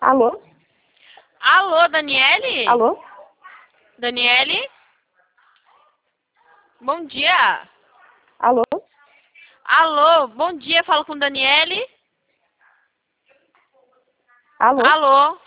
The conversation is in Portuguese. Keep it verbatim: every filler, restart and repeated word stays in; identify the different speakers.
Speaker 1: Alô?
Speaker 2: Alô, Daniele?
Speaker 1: Alô?
Speaker 2: Daniele? Bom dia.
Speaker 1: Alô?
Speaker 2: Alô, bom dia, falo com Daniele?
Speaker 1: Alô?
Speaker 2: Alô?